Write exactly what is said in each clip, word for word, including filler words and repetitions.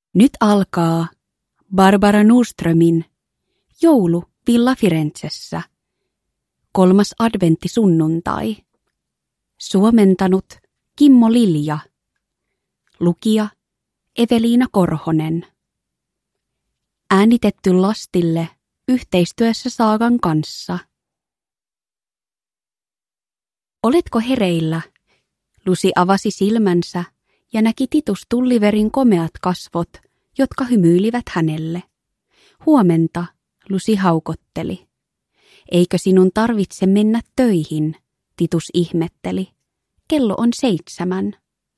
Nyt alkaa Barbara Nordströmin Joulu Villa Firenzessä. Kolmas adventti sunnuntai. Suomentanut Kimmo Lilja. Lukija Eveliina Korhonen. Äänitetty lastille yhteistyössä Saagan kanssa. Oletko hereillä? Lucy avasi silmänsä ja näki Titus Tulliverin komeat kasvot, jotka hymyilivät hänelle. Huomenta, Lucy haukotteli. Eikö sinun tarvitse mennä töihin? Titus ihmetteli. Kello on seitsemän.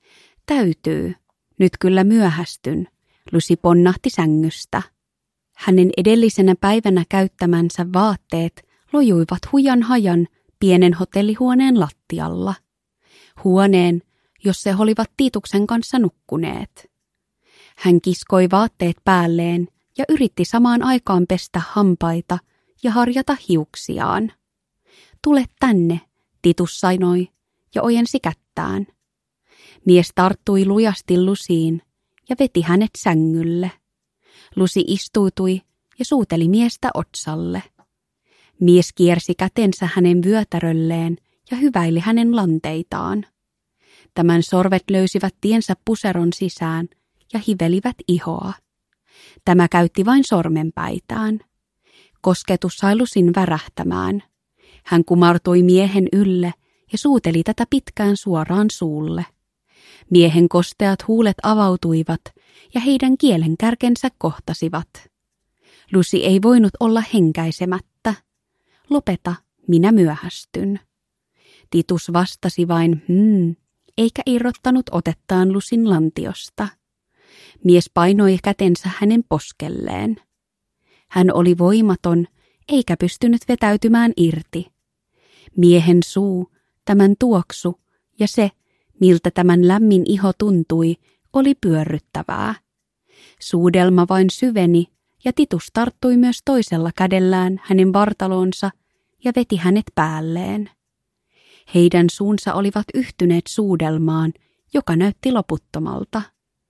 Täytyy. Nyt kyllä myöhästyn. Lucy ponnahti sängystä. Hänen edellisenä päivänä käyttämänsä vaatteet lojuivat hujan hajan pienen hotellihuoneen lattialla. Huoneen, jossa he olivat Tituksen kanssa nukkuneet. Hän kiskoi vaatteet päälleen ja yritti samaan aikaan pestä hampaita ja harjata hiuksiaan. Tule tänne, Titus sanoi ja ojensi kättään. Mies tarttui lujasti Lucyin ja veti hänet sängylle. Lucy istuutui ja suuteli miestä otsalle. Mies kiersi kätensä hänen vyötärölleen ja hyväili hänen lanteitaan. Tämän sorvet löysivät tiensä puseron sisään ja hivelivät ihoa. Tämä käytti vain sormenpäitään. Kosketus sai Lucyn värähtämään. Hän kumartui miehen ylle ja suuteli tätä pitkään suoraan suulle. Miehen kosteat huulet avautuivat ja heidän kielenkärkensä kohtasivat. Lucy ei voinut olla henkäisemättä. Lopeta, minä myöhästyn. Titus vastasi vain hmm, eikä irrottanut otettaan Lucyn lantiosta. Mies painoi kätensä hänen poskelleen. Hän oli voimaton, eikä pystynyt vetäytymään irti. Miehen suu, tämän tuoksu ja se, miltä tämän lämmin iho tuntui, oli pyörryttävää. Suudelma vain syveni ja Titus tarttui myös toisella kädellään hänen vartalonsa ja veti hänet päälleen. Heidän suunsa olivat yhtyneet suudelmaan, joka näytti loputtomalta.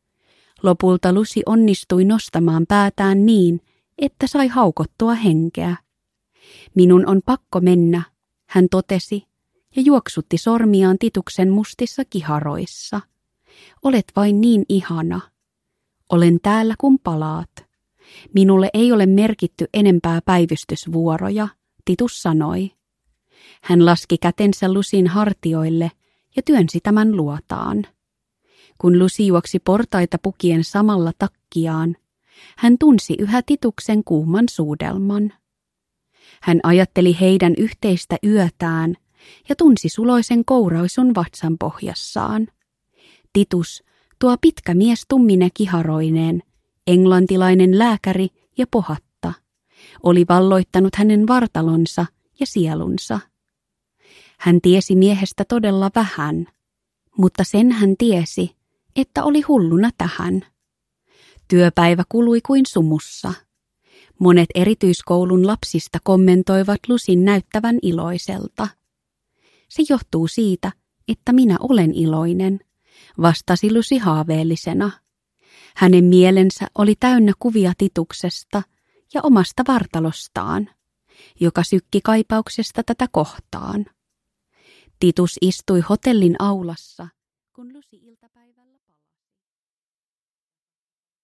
Lopulta Lucy onnistui nostamaan päätään niin, että sai haukottua henkeä. Minun on pakko mennä, hän totesi ja juoksutti sormiaan Tituksen mustissa kiharoissa. Olet vain niin ihana. Olen täällä kun palaat. Minulle ei ole merkitty enempää päivystysvuoroja, Titus sanoi. Hän laski kätensä Lucyn hartioille ja työnsi tämän luotaan. Kun Lucy juoksi portaita pukien samalla takkiaan, hän tunsi yhä Tituksen kuuman suudelman. Hän ajatteli heidän yhteistä yötään ja tunsi suloisen kouraisun vatsan pohjassaan. Titus, tuo pitkä mies tummine kiharoineen, englantilainen lääkäri ja pohatta, oli valloittanut hänen vartalonsa ja sielunsa. Hän tiesi miehestä todella vähän, mutta sen hän tiesi, että oli hulluna tähän. Työpäivä kului kuin sumussa. Monet erityiskoulun lapsista kommentoivat Lucyn näyttävän iloiselta. Se johtuu siitä, että minä olen iloinen, vastasi Lucy haaveellisena. Hänen mielensä oli täynnä kuvia Tituksesta ja omasta vartalostaan, joka sykki kaipauksesta tätä kohtaan. Titus istui hotellin aulassa, kun Lucy iltapäivä